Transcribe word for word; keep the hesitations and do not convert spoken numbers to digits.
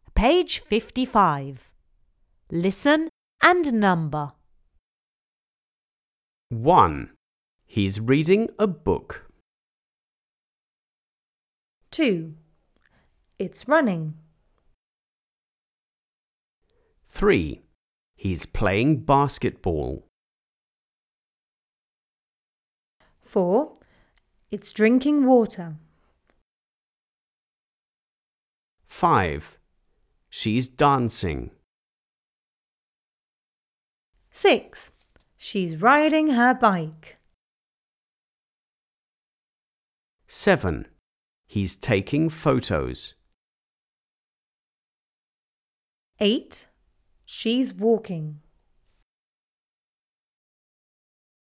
Page fifty-five. Listen and number. one. He's reading a book. two. It's running. three. He's playing basketball. four. It's drinking water. five. She's dancing. six. She's riding her bike. seven. He's taking photos. eight. She's walking.